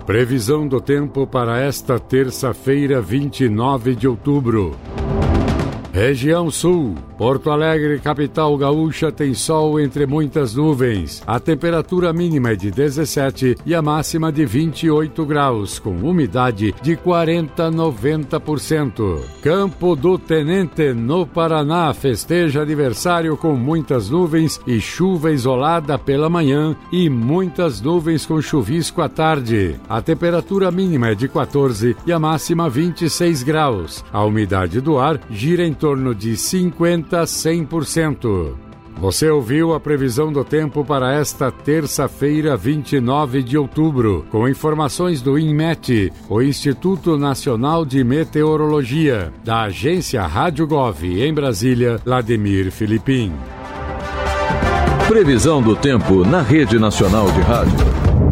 Previsão do tempo para esta terça-feira, 29 de outubro. Região Sul, Porto Alegre, capital gaúcha, tem sol entre muitas nuvens. A temperatura mínima é de 17 e a máxima de 28 graus, com umidade de 40 a 90%. Campo do Tenente, no Paraná, festeja aniversário com muitas nuvens e chuva isolada pela manhã e muitas nuvens com chuvisco à tarde. A temperatura mínima é de 14 e a máxima 26 graus. A umidade do ar gira em torno de 50% a 100%. Você ouviu a previsão do tempo para esta terça-feira, 29 de outubro, com informações do INMET, o Instituto Nacional de Meteorologia, da agência Rádio Gov, em Brasília, Vladimir Filipim. Previsão do tempo na Rede Nacional de Rádio.